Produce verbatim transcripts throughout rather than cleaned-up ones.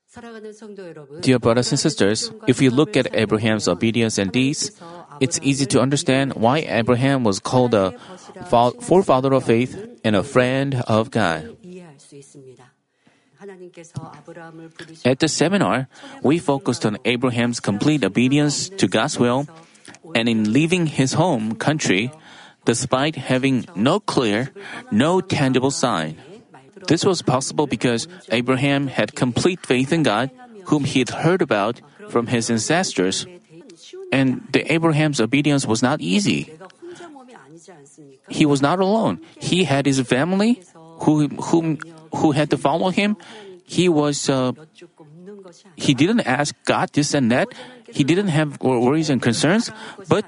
Dear brothers and sisters, if we look at Abraham's obedience and deeds, it's easy to understand why Abraham was called a forefather of faith and a friend of God. At the seminar, we focused on Abraham's complete obedience to God's will and in leaving his home country, despite having no clear, no tangible sign. This was possible because Abraham had complete faith in God, whom he had heard about from his ancestors. And the Abraham's obedience was not easy. He was not alone. He had his family who whom who had to follow him. He was uh, he didn't ask God this and that. He didn't have worries and concerns, but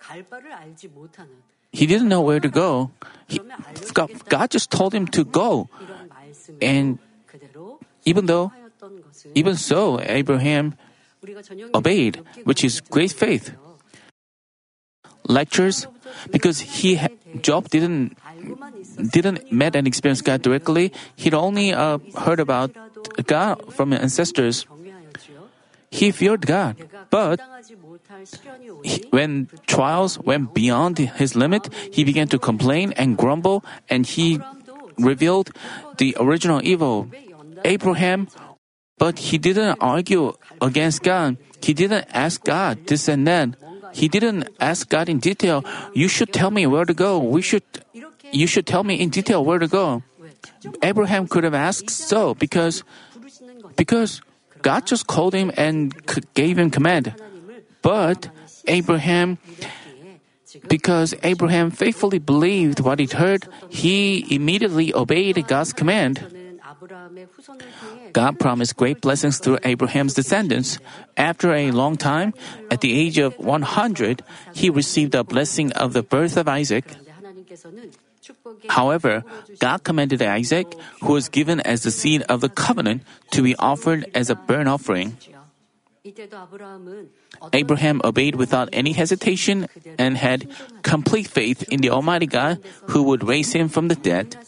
he didn't know where to go. He, God, God just told him to go. And even though, even so, Abraham obeyed, which is great faith. Lectures, because he Job didn't didn't met and experience God directly. He'd only uh, heard about God from ancestors. He feared God, but he, when trials went beyond his limit, he began to complain and grumble, and he revealed the original evil. Abraham, but he didn't argue against God. He didn't ask God this and that. He didn't ask God in detail, you should tell me where to go. We should, you should tell me in detail where to go. Abraham could have asked so because, because God just called him and gave him command. But Abraham, because Abraham faithfully believed what he heard, he immediately obeyed God's command. God promised great blessings through Abraham's descendants. After a long time, at the age of one hundred, he received a blessing of the birth of Isaac. However, God commanded Isaac, who was given as the seed of the covenant, to be offered as a burnt offering. Abraham obeyed without any hesitation and had complete faith in the Almighty God who would raise him from the dead.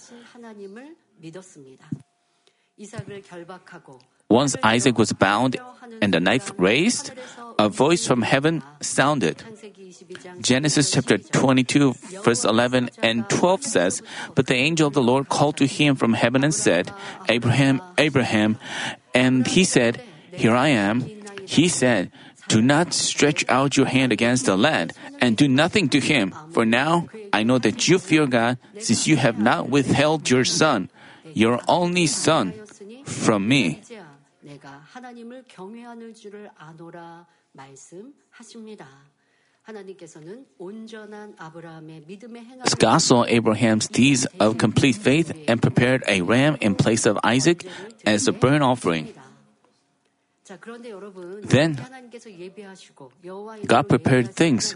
Once Isaac was bound and the knife raised, a voice from heaven sounded. Genesis chapter twenty-two, verse eleven and twelve says, "But the angel of the Lord called to him from heaven and said, 'Abraham, Abraham.' And he said, 'Here I am.' He said, 'Do not stretch out your hand against the lad, and do nothing to him, for now I know that you fear God, since you have not withheld your son, your only son, from me.'" God saw Abraham's deeds of complete faith and prepared a ram in place of Isaac as a burnt offering. Then God prepared things,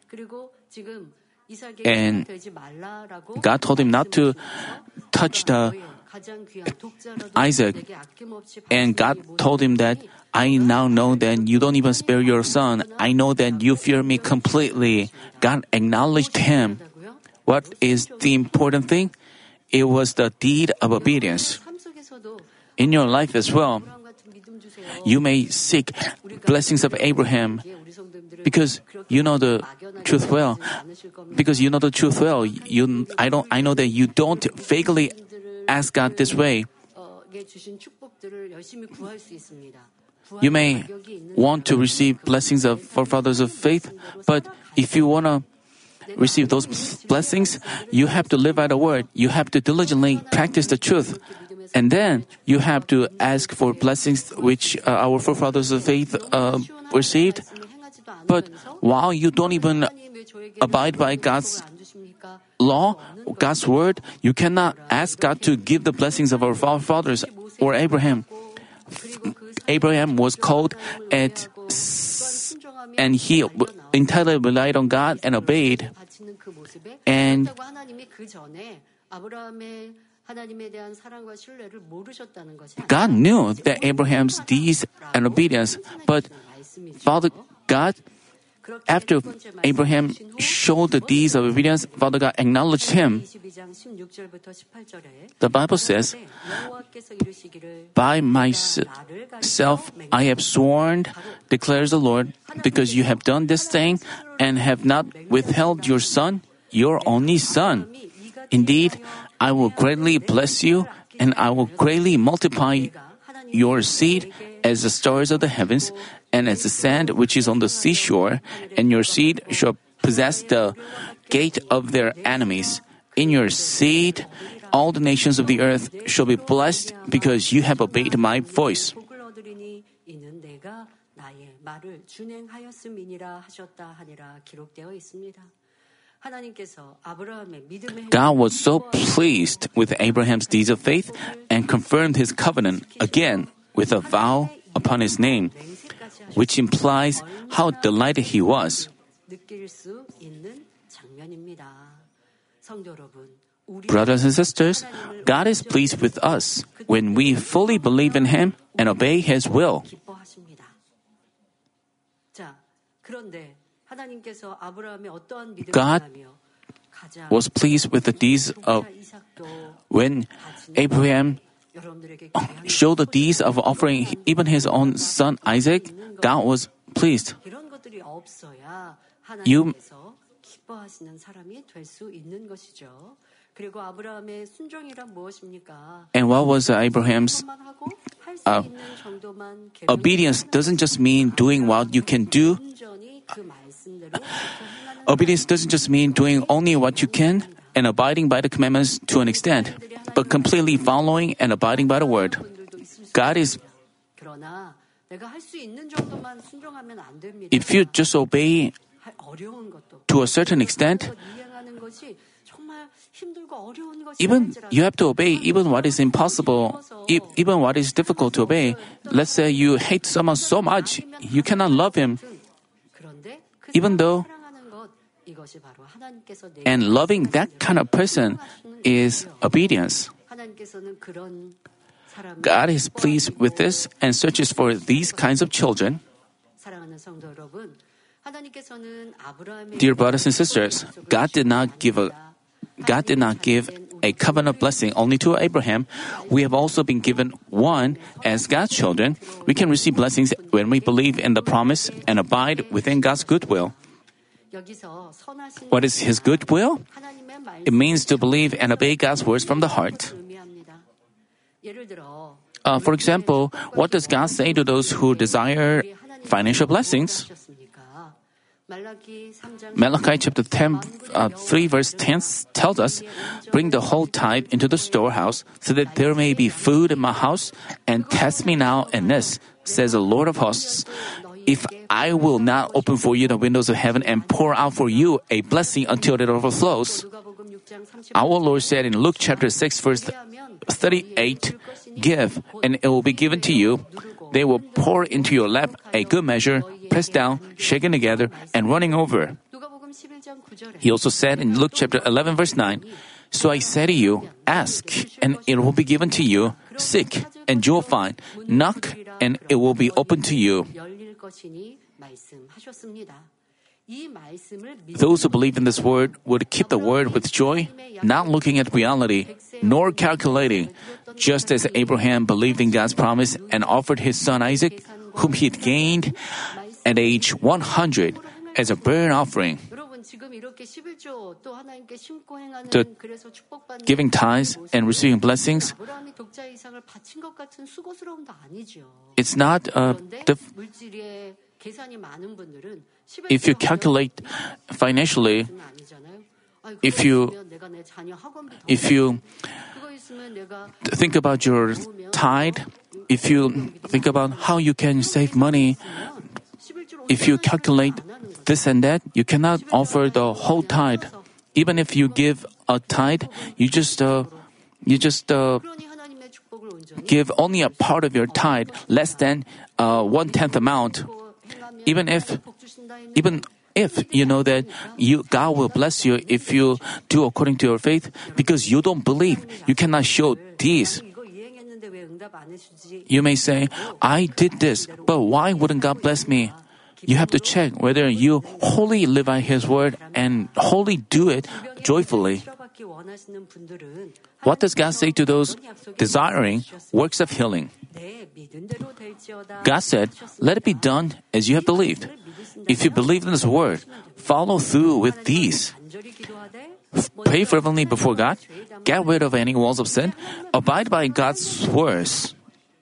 and God told him not to touch the Isaac, and God told him that, "I now know that you don't even spare your son. I know that you fear me completely." God acknowledged him. What is the important thing? It was the deed of obedience. In your life as well, you may seek blessings of Abraham because you know the truth well. Because you know the truth well, you I don't I know that you don't vaguely ask God this way. You may want to receive blessings of forefathers of faith, but if you want to receive those blessings, you have to live by the word. You have to diligently practice the truth. And then you have to ask for blessings which uh, our forefathers of faith uh, received. But while you don't even abide by God's law, God's word, you cannot ask God to give the blessings of our forefathers or Abraham. Abraham was called at, and he entirely relied on God and obeyed. And God knew that Abraham's deeds and obedience, but Father God after Abraham showed the deeds of obedience, Father God acknowledged him. The Bible says, "By myself I have sworn, declares the Lord, because you have done this thing and have not withheld your son, your only son. Indeed, I will greatly bless you, and I will greatly multiply your seed as the stars of the heavens, and as the sand which is on the seashore, and your seed shall possess the gate of their enemies. In your seed, all the nations of the earth shall be blessed, because you have obeyed my voice." God was so pleased with Abraham's deeds of faith and confirmed his covenant again with a vow upon his name, which implies how delighted he was. Brothers and sisters, God is pleased with us when we fully believe in Him and obey His will. God was pleased with the deeds of when Abraham showed the deeds of offering even his own son Isaac. God was pleased. You And what was Abraham's uh, obedience? Doesn't just mean doing what you can do. Obedience doesn't just mean doing only what you can and abiding by the commandments to an extent, but completely following and abiding by the word. God is. If you just obey to a certain extent, even you have to obey even what is impossible, even what is difficult to obey. Let's say you hate someone so much, you cannot love him. Even though, and loving that kind of person is obedience. God is pleased with this and searches for these kinds of children. Dear brothers and sisters, God did not give a God did not give a covenant blessing only to Abraham. We have also been given one as God's children. We can receive blessings when we believe in the promise and abide within God's goodwill. What is His goodwill? It means to believe and obey God's words from the heart. Uh, for example, what does God say to those who desire financial blessings? Malachi chapter ten, uh, three verse ten tells us, "Bring the whole tithe into the storehouse, so that there may be food in my house, and test me now in this, says the Lord of hosts, if I will not open for you the windows of heaven and pour out for you a blessing until it overflows." Our Lord said in Luke chapter six verse thirty-eight, "Give, and it will be given to you. They will pour into your lap a good measure, pressed down, shaken together, and running over." He also said in Luke chapter eleven verse nine, "So I say to you, ask, and it will be given to you. Seek, and you will find. Knock, and it will be opened to you." Those who believe in this word would keep the word with joy, not looking at reality, nor calculating, just as Abraham believed in God's promise and offered his son Isaac, whom he had gained at age one hundred, as a burnt offering. The giving tithes and receiving blessings, it's not uh, the, if you calculate financially, if you if you think about your tithe, if you think about how you can save money, if you calculate this and that, you cannot offer the whole tithe. Even if you give a tithe, you just uh, you just uh, give only a part of your tithe, less than uh, one tenth amount. Even if, even if you know that you God will bless you if you do according to your faith, because you don't believe, you cannot show these. You may say, "I did this, but why wouldn't God bless me?" you have to check whether you wholly live by His word and wholly do it joyfully. What does God say to those desiring works of healing? God said, "Let it be done as you have believed." If you believe in His word, follow through with these. Pray fervently before God, get rid of any walls of sin, abide by God's words.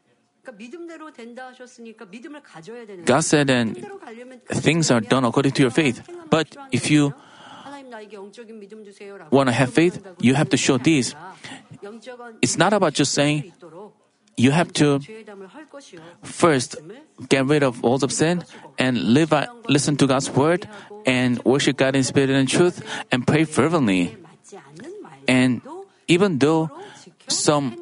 God said, and things are done according to your faith. But if you want to have faith, you have to show these. It's not about just saying, you have to first get rid of walls of sin and live, listen to God's word and worship God in spirit and truth and pray fervently. And even though some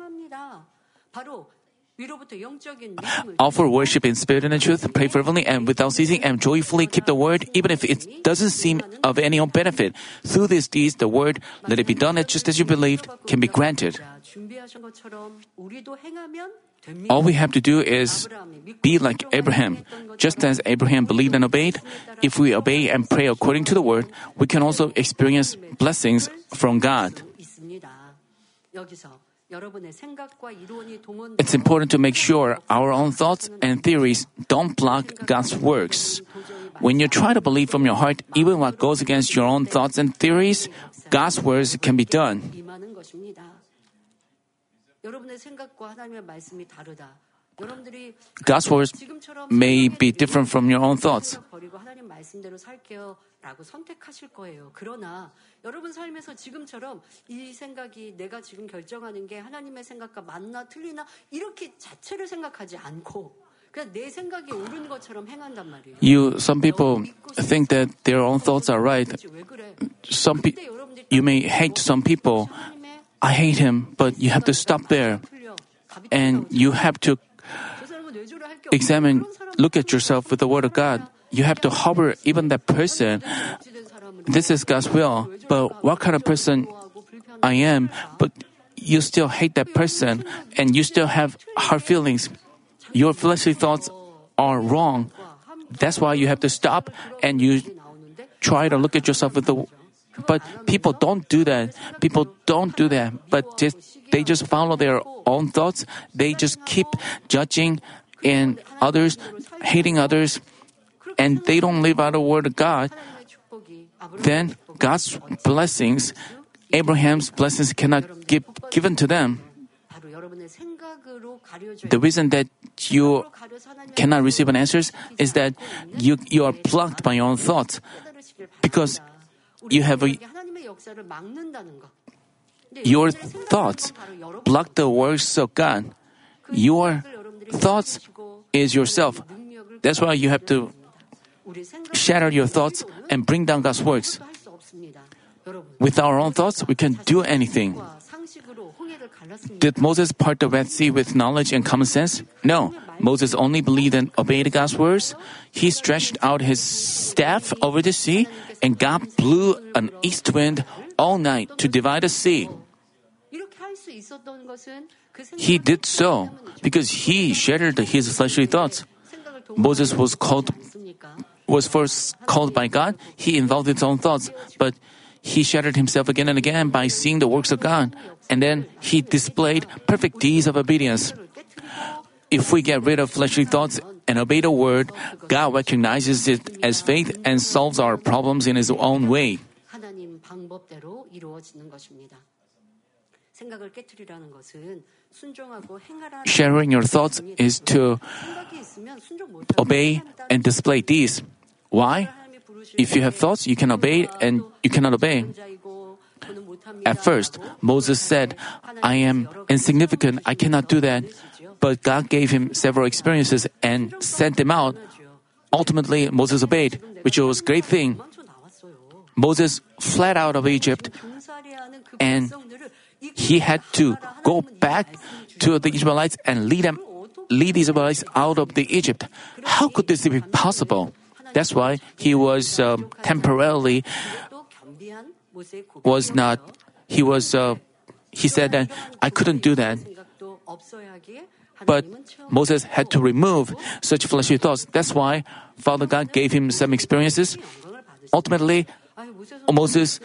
offer worship in spirit and in truth, pray fervently and without ceasing, and joyfully keep the word, even if it doesn't seem of any own benefit. Through these deeds, the word, "Let it be done just as you believed," can be granted. All we have to do is be like Abraham. Just as Abraham believed and obeyed, if we obey and pray according to the word, we can also experience blessings from God. It's important to make sure our own thoughts and theories don't block God's works. When you try to believe from your heart, even what goes against your own thoughts and theories, God's words can be done. God's words may be different from your own thoughts. 여러분 삶에서 지금처럼 이 생각이 내가 지금 결정하는 게 하나님의 생각과 맞나 틀리나 이렇게 자체를 생각하지 않고 그냥 내 생각이 옳은 것처럼 행한단 말이에요. You, some people think that their own thoughts are right. Some pe- you may hate some people. I hate him, but you have to stop there, and you have to examine, look at yourself with the Word of God. You have to hover even that person. This is God's will, but what kind of person I am, but you still hate that person and you still have hard feelings. Your fleshly thoughts are wrong. That's why you have to stop and you try to look at yourself with the. But people don't do that. People don't do that. But just they just follow their own thoughts. They just keep judging in others, hating others, and they don't live out the word of God. Then God's blessings, Abraham's blessings cannot give given to them. The reason that you cannot receive an answer is that you you are blocked by your own thoughts, because you have a, your thoughts block the works of God. Your thoughts is yourself. That's why you have to shatter your thoughts and bring down God's works. With our own thoughts, we can do anything. Did Moses part the Red Sea with knowledge and common sense? No. Moses only believed and obeyed God's words. He stretched out his staff over the sea, and God blew an east wind all night to divide the sea. He did so because he shattered his fleshly thoughts. Moses was called was first called by God. He involved his own thoughts, but he shattered himself again and again by seeing the works of God, and then he displayed perfect deeds of obedience. If we get rid of fleshly thoughts and obey the word, God recognizes it as faith and solves our problems in His own way. Sharing your thoughts is to obey and display these. Why? If you have thoughts, you can obey and you cannot obey. At first, Moses said, "I am insignificant, I cannot do that." But God gave him several experiences and sent him out. Ultimately, Moses obeyed, which was a great thing. Moses fled out of Egypt, and he had to go back to the Israelites and lead them, lead the Israelites out of the Egypt. How could this be possible? That's why he was um, temporarily was not. He was. Uh, he said that I couldn't do that. But Moses had to remove such fleshly thoughts. That's why Father God gave him some experiences. Ultimately, Moses,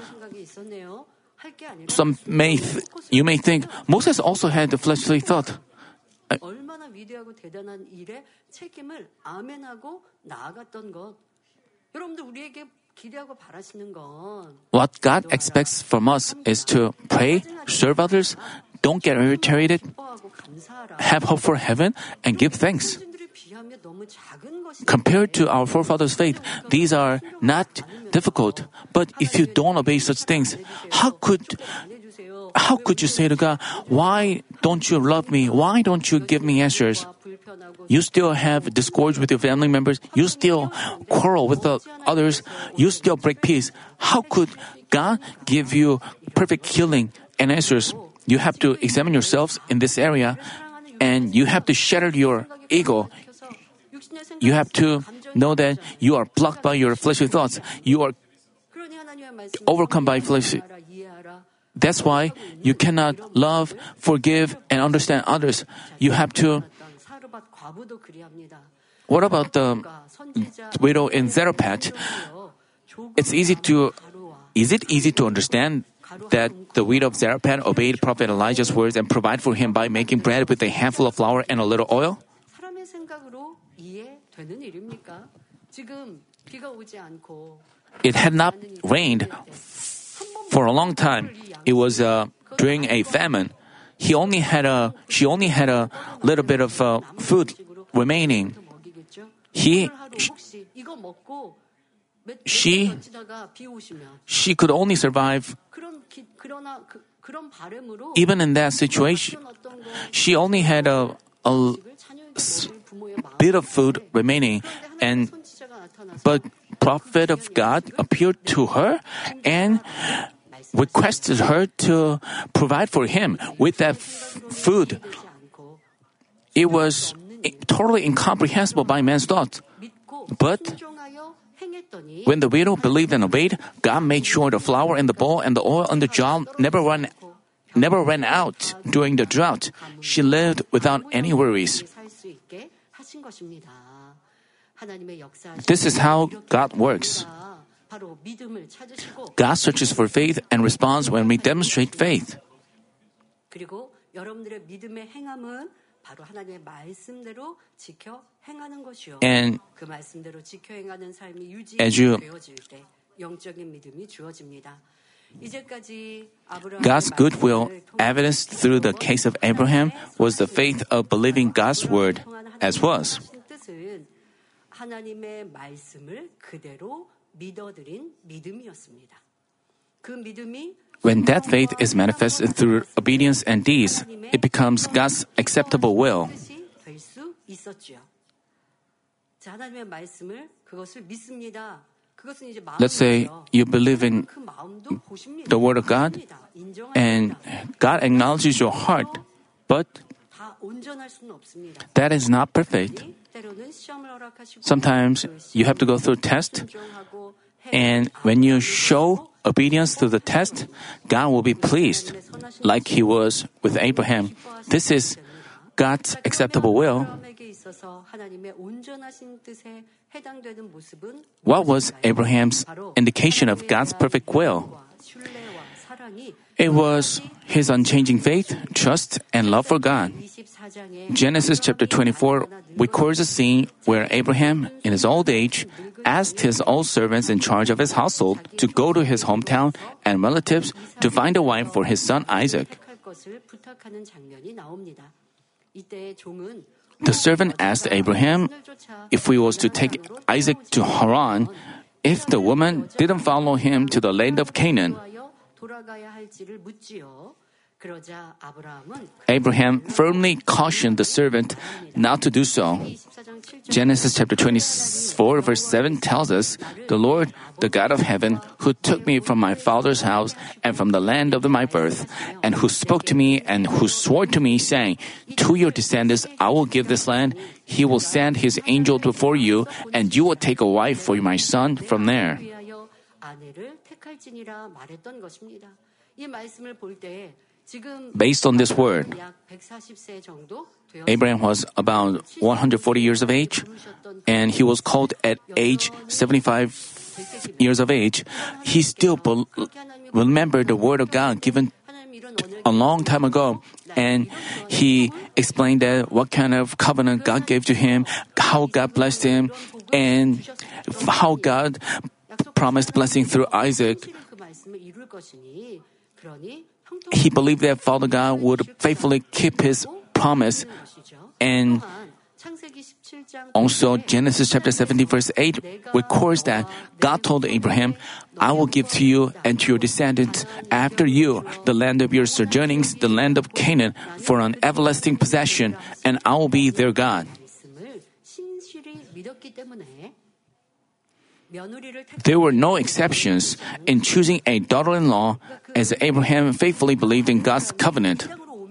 some may th- you may think Moses also had the fleshly thought. 얼마나 위대하고 대단한 일에 책임을 아멘하고 나아갔던 것. 여러분들 우리에게 기대하고 바라시는 건 What God expects from us is to pray, serve others, don't get irritated, 기뻐하고 감사하라. have hope for heaven, and give thanks. 선진들에 비하면 너무 작은 것이 Compared to our forefathers' faith, these are not difficult. But if you don't obey such things, how could how could you say to God, "Why don't you love me? Why don't you give me answers?" You still have discord with your family members. You still quarrel with the others. You still break peace. How could God give you perfect healing and answers? You have to examine yourselves in this area, and you have to shatter your ego. You have to know that you are blocked by your fleshly thoughts. You are overcome by flesh. That's why you cannot love, forgive, and understand others. You have to. What about the widow in Zarephath? It's easy to. Is it easy to understand that the widow of Zarephath obeyed Prophet Elijah's words and provided for him by making bread with a handful of flour and a little oil? 사람의 생각으로 이해되는 일입니까? 지금 비가 오지 않고 It had not rained for a long time. It was uh, during a famine. He only had a. She only had a little bit of uh, food remaining. He. She. She could only survive. Even in that situation, she only had a, a s- bit of food remaining, and but prophet of God appeared to her and requested her to provide for him with that f- food. It was totally incomprehensible by man's thought. But when the widow believed and obeyed, God made sure the flour in the bowl and the oil in the jar never ran, never ran out during the drought. She lived without any worries. This is how God works. God searches for faith and responds when we demonstrate faith. 그리고 여러분들의 믿음의 행함은 바로 하나님의 말씀대로 지켜 행하는 것이요. And 그 말씀대로 지켜 행하는 삶이 as you- 유지되어질 때 영적인 믿음이 주어집니다. 이제까지 God's goodwill, evidenced through the case of Abraham, was the faith of believing God's word, as was. 뜻은 하나님의 말씀을 그대로 믿어들인 믿음이었습니다. 그 믿음이 When that faith is manifested through obedience and deeds, it becomes God's acceptable will. 될 수 있었지요. 자, 하나님의 말씀을 그것을 믿습니다. 그것은 이제 Let's say you believe in 그 마음도 보십니다. the word of God, and God acknowledges your heart, but 다 온전할 수는 없습니다. that is not perfect. 때로는 시험을 허락하시고 Sometimes you have to go through test, 순종하고 and when you show obedience to the test, God will be pleased, like He was with Abraham. This is God's acceptable will. 아브라함에게 있어서 하나님의 온전하신 뜻에 해당되는 모습은 What was Abraham's indication of God's perfect will? 신뢰와 사랑이 It was his unchanging faith, trust, and love for God. 이십사 장에 Genesis chapter twenty-four records a scene where Abraham, in his old age, asked his old servants in charge of his household to go to his hometown and relatives to find a wife for his son Isaac. 택할 것을 부탁하는 장면이 나옵니다. 이때 종은 The servant asked Abraham if he was to take Isaac to Haran, if the woman didn't follow him to the land of Canaan. 돌아가야 할지를 묻지요. 그러자 아브라함은 Abraham firmly cautioned the servant not to do so. 이십사 장 칠 절 Genesis chapter twenty-four verse seven tells us, "The Lord, the God of heaven, who took me from my father's house and from the land of my birth, and who spoke to me and who swore to me, saying, to your descendants I will give this land, He will send His angel before you, and you will take a wife for my son from there." 위하여 아내를 택할지니라 말했던 것입니다. 이 말씀을 볼 때 Based on this word, 약 백사십 세 정도 되었을 Abraham was about one hundred forty years of age, and he was called at age seventy-five years of age. He still bel- remembered the word of God given 하나님 이런 a long time ago, and he explained that what kind of covenant God gave to him, how God blessed him, and how God promised blessing through Isaac. 그 말씀을 이룰 것이니 그러니 He believed that Father God would faithfully keep his promise. And also Genesis chapter seventeen verse eight records that God told Abraham, I will give to you and to your descendants after you the land of your sojournings, the land of Canaan, for an everlasting possession, and I will be their God. There were no exceptions in choosing a daughter-in-law, as Abraham faithfully believed in God's covenant.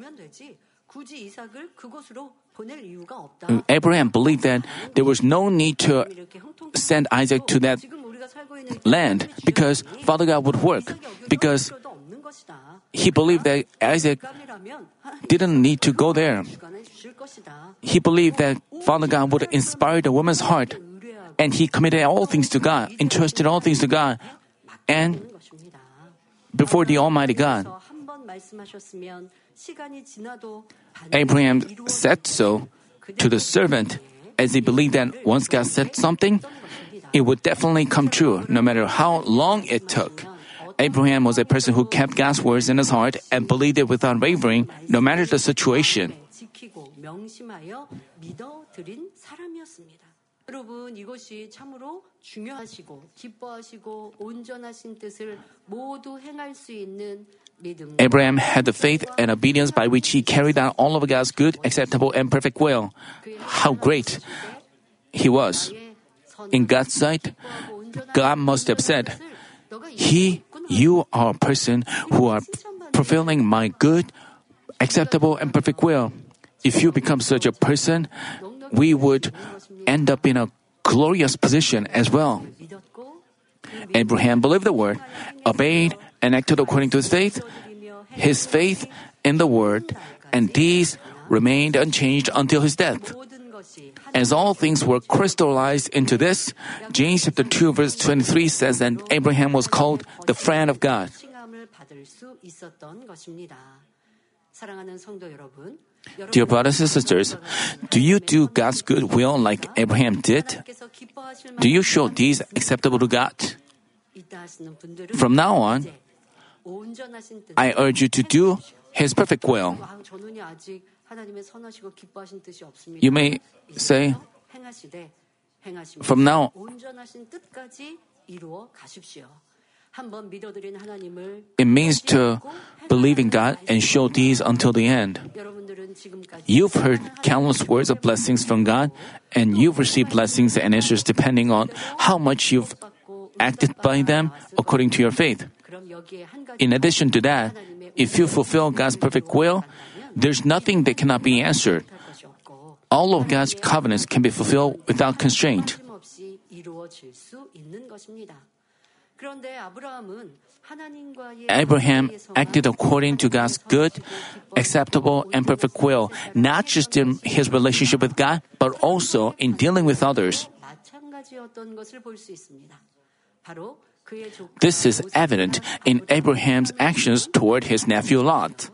Abraham believed that there was no need to send Isaac to that land because Father God would work, because he believed that Isaac didn't need to go there. He believed that Father God would inspire the woman's heart, and he committed all things to God, entrusted all things to God, and before the Almighty God. Abraham said so to the servant, as he believed that once God said something, it would definitely come true, no matter how long it took. Abraham was a person who kept God's words in his heart and believed it without wavering, no matter the situation. 여러분, 이것이 참으로 중요하시고 기뻐하시고 온전하신 뜻을 모두 행할 수 있는 믿음. Abraham had the faith and obedience by which he carried out all of God's good, acceptable, and perfect will. How great he was. In God's sight, God must have said, He, you are a person who are fulfilling my good, acceptable, and perfect will. If you become such a person, we would end up in a glorious position as well. Abraham believed the word, obeyed, and acted according to his faith. His faith in the word and deeds remained unchanged until his death. As all things were crystallized into this, James chapter two verse twenty-three says that Abraham was called the friend of God. Dear brothers and sisters, do you do God's good will like Abraham did? Do you show deeds acceptable to God? From now on, I urge you to do His perfect will. You may say, from now, it means to believe in God and show these until the end. You've heard countless words of blessings from God, and you've received blessings and answers depending on how much you've acted by them according to your faith. In addition to that, if you fulfill God's perfect will, there's nothing that cannot be answered. All of God's covenants can be fulfilled without constraint. Abraham acted according to God's good, acceptable, and perfect will, not just in his relationship with God, but also in dealing with others. This is evident in Abraham's actions toward his nephew Lot.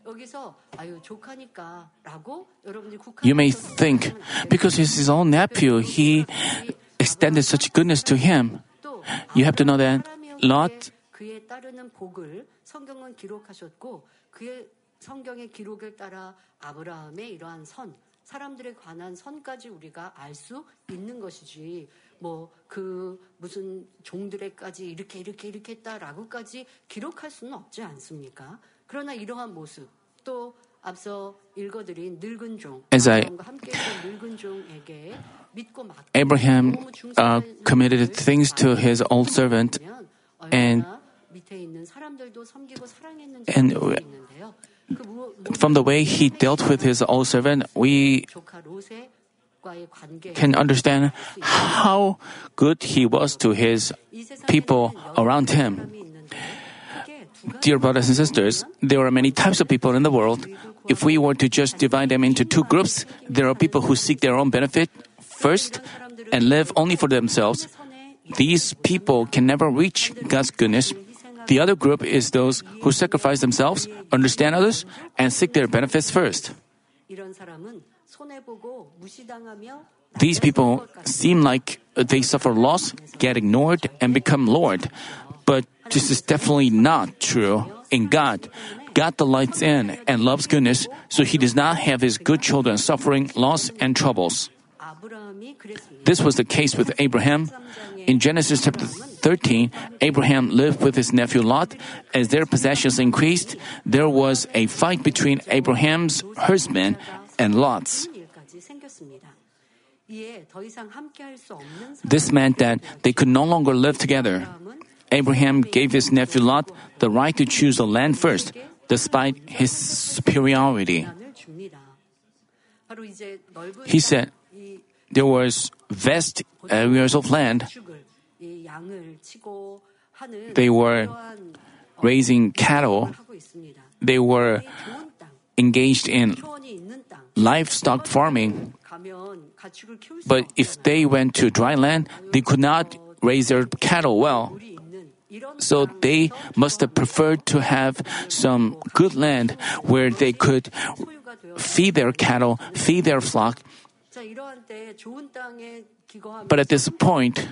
You may think, because he's his own nephew, he extended such goodness to him. You have to know that Lot 그에 따르는 복을 성경은 기록하셨고 그의 성경의 기록을 따라 아브라함의 이러한 선, 사람들에 관한 선까지 우리가 알 수 있는 것이지 뭐 그 무슨 종들에까지 이렇게 이렇게 이렇게 했다라고까지 기록할 수는 없지 않습니까? 그러나 이러한 모습 또 앞서 읽어드린 늙은 종, As I, 함께했던 늙은 종에게 믿고 맡겨 Abraham uh, committed things to his old servant, and and from the way he dealt with his old servant, we can understand how good he was to his people around him. Dear brothers and sisters, there are many types of people in the world. If we were to just divide them into two groups, there are people who seek their own benefit first and live only for themselves. These people can never reach God's goodness. The other group is those who sacrifice themselves, understand others, and seek their benefits first. These people seem like they suffer loss, get ignored, and become Lord. But this is definitely not true. In God, God delights in and loves goodness, so He does not have His good children suffering loss and troubles. This was the case with Abraham. In Genesis chapter thirteen, Abraham lived with his nephew Lot. As their possessions increased, there was a fight between Abraham's herdsmen and Lot's. This meant that they could no longer live together. Abraham gave his nephew Lot the right to choose the land first, despite his superiority. He said there was vast areas of land. They were raising cattle. They were engaged in livestock farming. But if they went to dry land, they could not raise their cattle well. So they must have preferred to have some good land where they could feed their cattle, feed their flock. But at this point,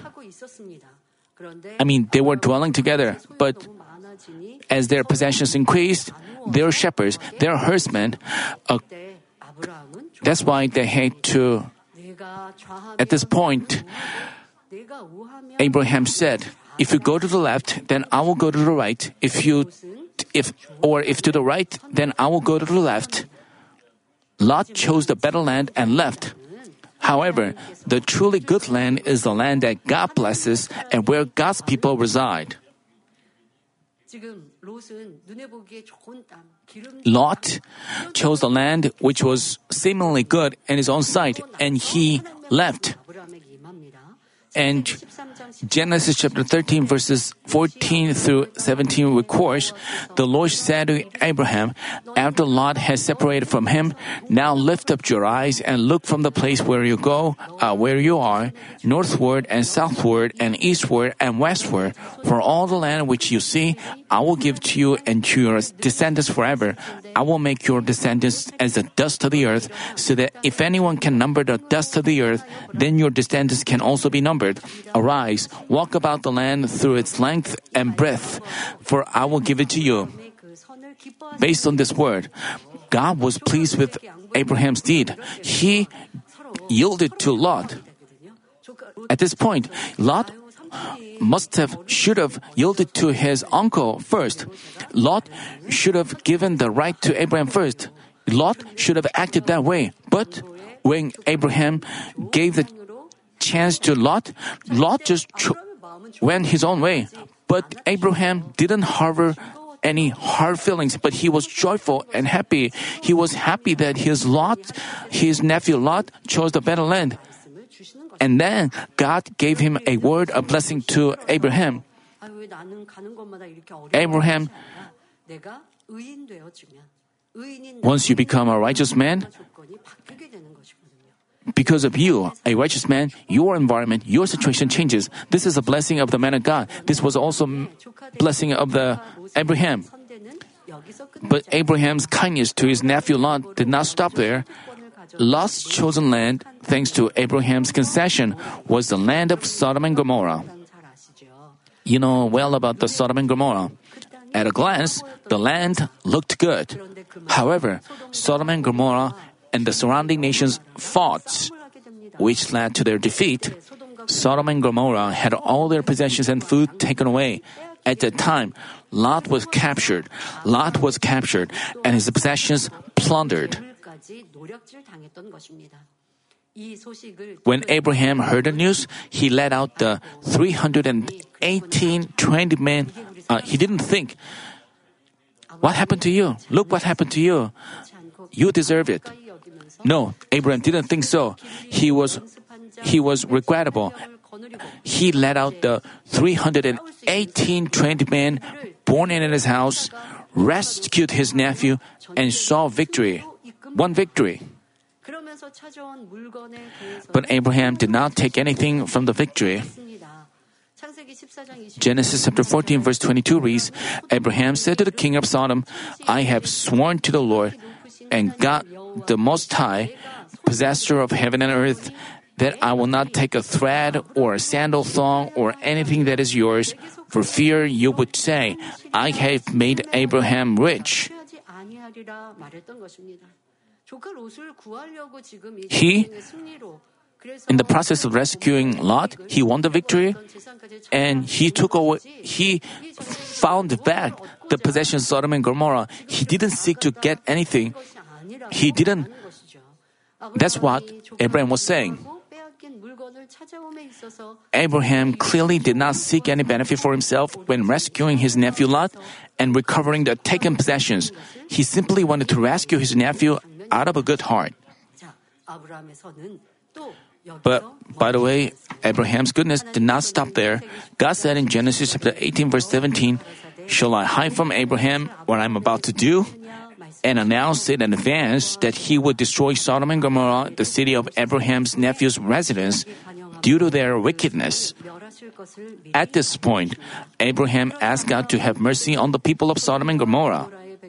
I mean, they were dwelling together, but as their possessions increased, their shepherds, their herdsmen, uh, that's why they had to, at this point, Abraham said, if you go to the left, then I will go to the right. If you, if, or if to the right, then I will go to the left. Lot chose the better land and left. However, the truly good land is the land that God blesses and where God's people reside. Lot chose the land which was seemingly good in his own sight, and he left. And Genesis chapter thirteen verses fourteen through seventeen records, the Lord said to Abraham, after Lot has separated from him, now lift up your eyes and look from the place where you go, uh, where you are, northward and southward and eastward and westward. For all the land which you see, I will give to you and to your descendants forever. I will make your descendants as the dust of the earth, so that if anyone can number the dust of the earth, then your descendants can also be numbered. Arise, walk about the land through its length and breadth, for I will give it to you. Based on this word, God was pleased with Abraham's deed. He yielded to Lot. At this point, Lot must have, should have yielded to his uncle first. Lot should have given the right to Abraham first. Lot should have acted that way. But when Abraham gave the chance to Lot, Lot just cho- went his own way. But Abraham didn't harbor any hard feelings, but he was joyful and happy. He was happy that his Lot, his nephew Lot, chose the better land. And then God gave him a word of blessing to Abraham. Abraham, once you become a righteous man, because of you, a righteous man, your environment, your situation changes. This is a blessing of the man of God. This was also a blessing of the Abraham. But Abraham's kindness to his nephew Lot did not stop there. Lot's chosen land, thanks to Abraham's concession, was the land of Sodom and Gomorrah. You know well about the Sodom and Gomorrah. At a glance, the land looked good. However, Sodom and Gomorrah and the surrounding nations fought, which led to their defeat. Sodom and Gomorrah had all their possessions and food taken away. At that time, Lot was captured. Lot was captured, and his possessions plundered. When Abraham heard the news, he led out the three hundred eighteen trained men. Uh, he didn't think, what happened to you? Look what happened to you. You deserve it. No, Abraham didn't think so. He was, he was regrettable. he led out the three hundred eighteen trained men born in his house, rescued his nephew, and saw victory. One victory. But Abraham did not take anything from the victory. Genesis chapter fourteen verse twenty-two reads, Abraham said to the king of Sodom, I have sworn to the Lord and God the Most High, possessor of heaven and earth, that I will not take a thread or a sandal thong or anything that is yours, for fear you would say, I have made Abraham rich. He, in the process of rescuing Lot, he won the victory, and he took away, he found back the possessions of Sodom and Gomorrah. He didn't seek to get anything. He didn't. That's what Abraham was saying. Abraham clearly did not seek any benefit for himself when rescuing his nephew Lot and recovering the taken possessions. He simply wanted to rescue his nephew out of a good heart. But, by the way, Abraham's goodness did not stop there. God said in Genesis chapter eighteen verse seventeen, Shall I hide from Abraham what I am about to do? And announce it in advance that he would destroy Sodom and Gomorrah, the city of Abraham's nephew's residence, due to their wickedness. At this point, Abraham asked God to have mercy on the people of Sodom and Gomorrah.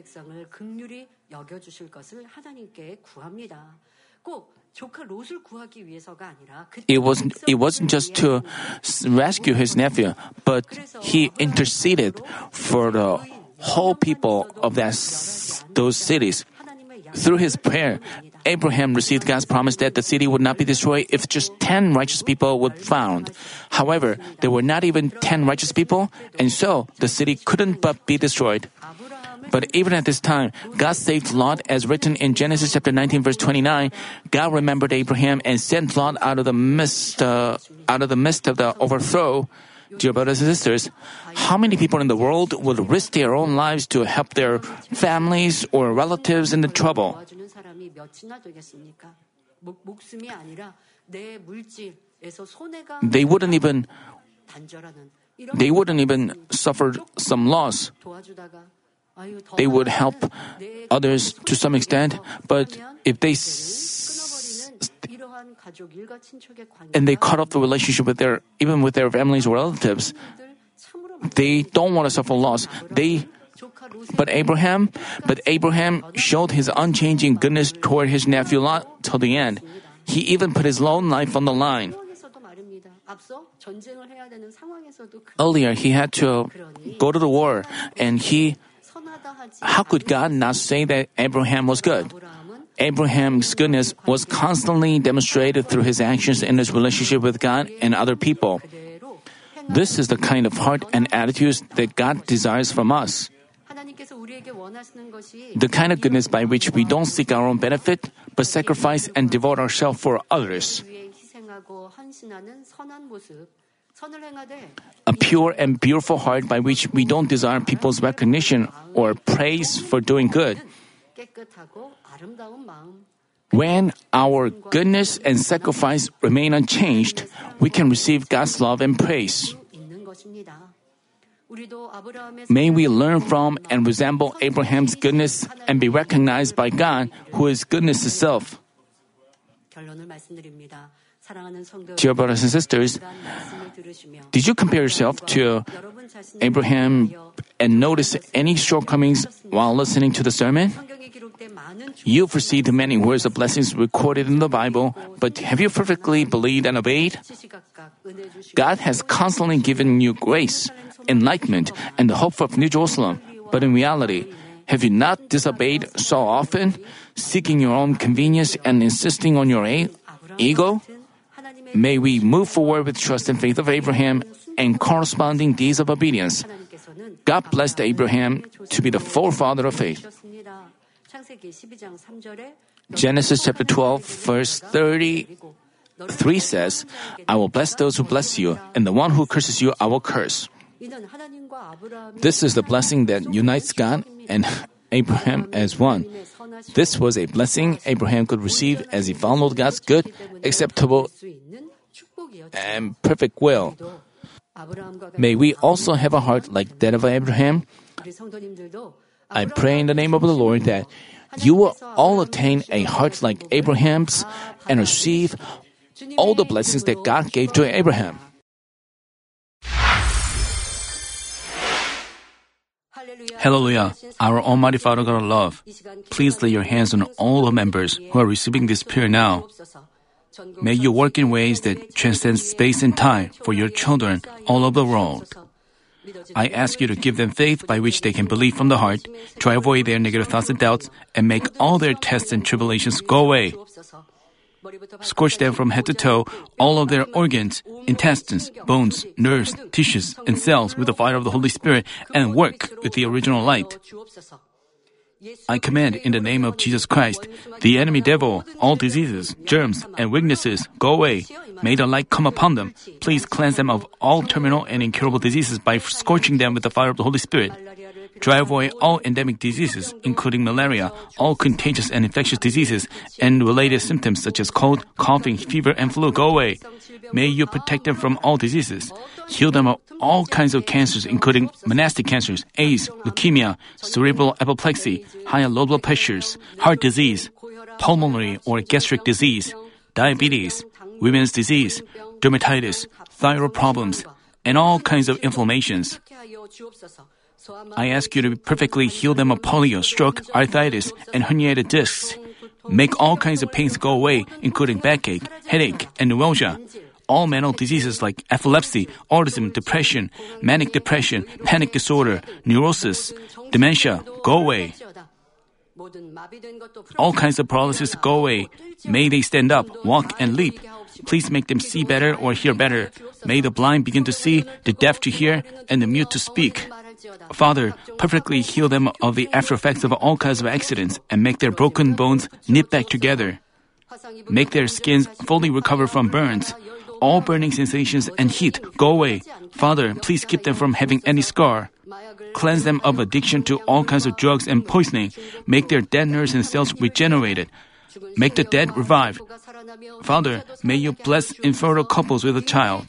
It wasn't, it wasn't just to rescue his nephew, but he interceded for the whole people of that, those cities. Through his prayer, Abraham received God's promise that the city would not be destroyed if just ten righteous people would found. However, there were not even ten righteous people, and so the city couldn't but be destroyed. But even at this time, God saved Lot as written in Genesis chapter nineteen verse twenty-nine. God remembered Abraham and sent Lot out of the midst, uh, out of the midst of the overthrow. Dear brothers and sisters, how many people in the world would risk their own lives to help their families or relatives in the trouble? They wouldn't even they wouldn't even suffer some loss. They would help others to some extent, but if they s- and they cut off the relationship with their even with their families or relatives, they don't want to suffer loss. They but Abraham but Abraham showed his unchanging goodness toward his nephew Lot till the end. He even put his own life on the line. Earlier, he had to go to the war, and he how could God not say that Abraham was good? Abraham's goodness was constantly demonstrated through his actions in his relationship with God and other people. This is the kind of heart and attitudes that God desires from us. The kind of goodness by which we don't seek our own benefit, but sacrifice and devote ourselves for others. A pure and beautiful heart by which we don't desire people's recognition or praise for doing good. When our goodness and sacrifice remain unchanged, we can receive God's love and praise. May we learn from and resemble Abraham's goodness and be recognized by God, who is goodness itself. Dear brothers and sisters, did you compare yourself to Abraham and notice any shortcomings while listening to the sermon? You've received many words of blessings recorded in the Bible, but have you perfectly believed and obeyed? God has constantly given you grace, enlightenment, and the hope of New Jerusalem. But in reality, have you not disobeyed so often, seeking your own convenience and insisting on your a- ego? May we move forward with trust and faith of Abraham and corresponding deeds of obedience. God blessed Abraham to be the forefather of faith. Genesis chapter twelve, verse thirty-three says, I will bless those who bless you, and the one who curses you I will curse. This is the blessing that unites God and Abraham as one. This was a blessing Abraham could receive as he followed God's good, acceptable, and perfect will. May we also have a heart like that of Abraham. I pray in the name of the Lord that you will all attain a heart like Abraham's and receive all the blessings that God gave to Abraham. Hallelujah. Our Almighty Father God of love, please lay your hands on all the members who are receiving this prayer now. May you work in ways that transcend space and time for your children all over the world. I ask you to give them faith by which they can believe from the heart, drive away their negative thoughts and doubts, and make all their tests and tribulations go away. Scorch them from head to toe, all of their organs, intestines, bones, nerves, tissues, and cells with the fire of the Holy Spirit and work with the original light. I command in the name of Jesus Christ, the enemy devil, all diseases, germs, and weaknesses go away. May the light come upon them. Please cleanse them of all terminal and incurable diseases by scorching them with the fire of the Holy Spirit. Drive away all endemic diseases, including malaria, all contagious and infectious diseases, and related symptoms such as cold, coughing, fever, and flu go away. May you protect them from all diseases. Heal them of all kinds of cancers, including monastic cancers, AIDS, leukemia, cerebral apoplexy, high and low blood pressures, heart disease, pulmonary or gastric disease, diabetes, women's disease, dermatitis, thyroid problems, and all kinds of inflammations. I ask you to perfectly heal them of polio, stroke, arthritis, and herniated discs. Make all kinds of pains go away, including backache, headache, and neuralgia. All mental diseases like epilepsy, autism, depression, manic depression, panic disorder, neurosis, dementia go away. All kinds of paralysis go away. May they stand up, walk, and leap. Please make them see better or hear better. May the blind begin to see, the deaf to hear, and the mute to speak. Father, perfectly heal them of the after effects of all kinds of accidents and make their broken bones knit back together. Make their skins fully recover from burns. All burning sensations and heat go away. Father, please keep them from having any scar. Cleanse them of addiction to all kinds of drugs and poisoning. Make their dead nerves and cells regenerated. Make the dead revive. Father, may you bless infertile couples with a child.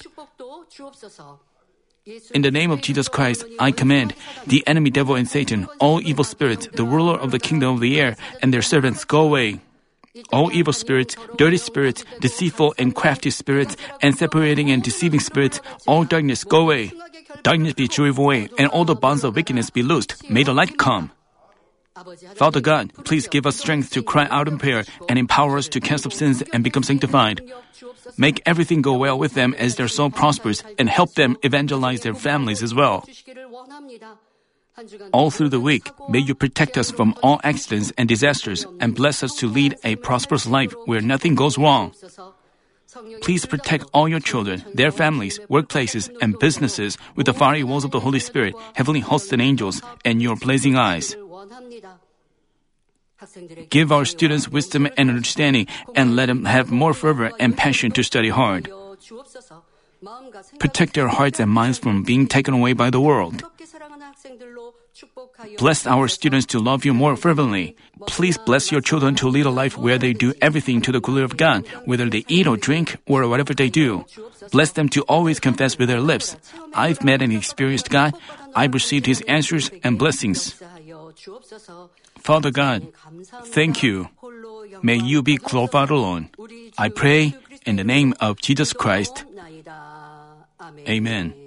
In the name of Jesus Christ, I command the enemy devil and Satan, all evil spirits, the ruler of the kingdom of the air, and their servants go away. All evil spirits, dirty spirits, deceitful and crafty spirits, and separating and deceiving spirits, all darkness go away. Darkness be driven away, and all the bonds of wickedness be loosed. May the light come. Father God, please give us strength to cry out in prayer and empower us to cast off sins and become sanctified. Make everything go well with them as their soul prospers and help them evangelize their families as well. All through the week, may you protect us from all accidents and disasters and bless us to lead a prosperous life where nothing goes wrong. Please protect all your children, their families, workplaces, and businesses with the fiery walls of the Holy Spirit, heavenly hosts and angels, and your blazing eyes. Give our students wisdom and understanding and let them have more fervor and passion to study hard. Protect their hearts and minds from being taken away by the world. Bless our students to love you more fervently. Please bless your children to lead a life where they do everything to the glory of God, whether they eat or drink or whatever they do. Bless them to always confess with their lips, I've met and experienced God. I've received His answers and blessings. Father God, thank you. May you be glorified alone. I pray in the name of Jesus Christ. Amen.